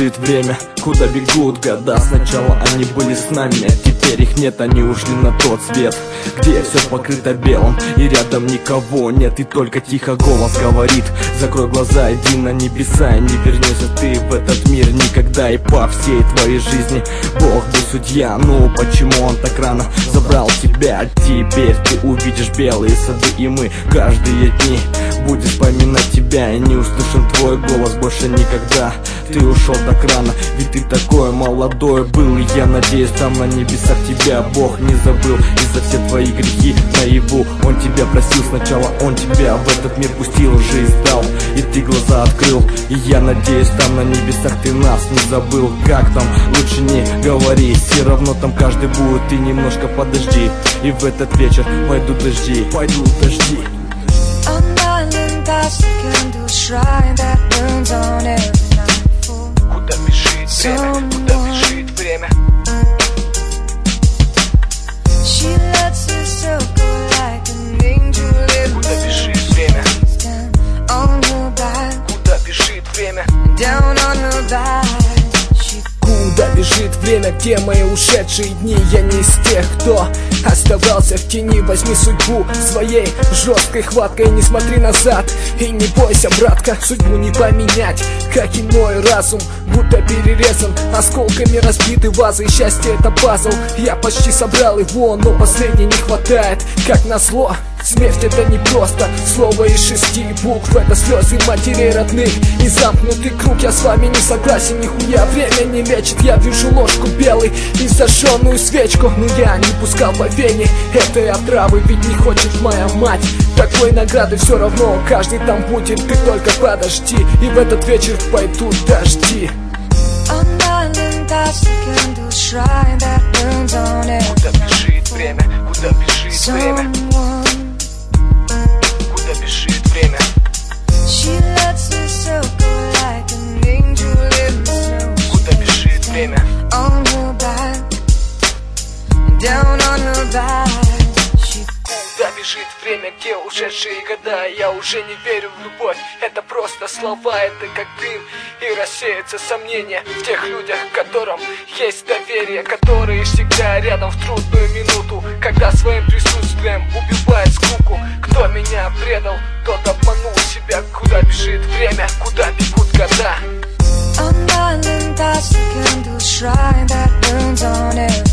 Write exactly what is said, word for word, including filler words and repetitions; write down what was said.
бежит время, куда бегут года. Сначала они были с нами, а теперь их нет, они ушли на тот свет, где все покрыто белым и рядом никого нет. И только тихо голос говорит: закрой глаза, иди на небеса, и не вернешься ты в этот мир никогда. И по всей твоей жизни Бог был судья. Ну почему он так рано забрал тебя? Теперь ты увидишь белые сады, и мы каждые дни будем вспоминать тебя. И не услышим твой голос больше никогда. Ты ушел так рано, ведь ты такой молодой был. И я надеюсь, там на небесах тебя Бог не забыл. И за все твои грехи наяву Он тебя простил. Сначала Он тебя в этот мир пустил, жизнь дал, и ты глаза открыл. И я надеюсь, там на небесах ты нас не забыл. Как там, лучше не говори, все равно там каждый будет. Ты немножко подожди, и в этот вечер пойдут дожди, пойдут дожди. Куда бежит время, куда бежит время? Куда бежит время? Куда бежит время? Куда бежит время, где мои ушедшие дни? Я не из тех, кто оставался в тени. Возьми судьбу своей жесткой хваткой, не смотри назад и не бойся, братка, судьбу не поменять. Как иной разум, будто перерезан осколками разбитой вазы. Счастье это пазл, я почти собрал его, но последней не хватает. Как назло, смерть это не просто слово из шести букв, это слезы матерей родных и замкнутый круг. Я с вами не согласен, нихуя время не лечит. Я вижу ложку белой и зажженную свечку, но я не пускал по вене этой отравы, ведь не хочет моя мать такой награды. Все равно каждый там будет, ты только подожди, и в этот вечер пойдут дожди. Куда бежит время, куда бежит время? Куда бежит время? Куда бежит время? Куда бежит время, где ушедшие года? Я уже не верю в любовь, это просто слова, это как дым, и рассеется сомнение в тех людях, которым есть доверие, которые всегда рядом в трудную минуту, когда своим присутствием убивает скуку. Кто меня предал, тот обманул себя. Куда бежит время, куда бегут года?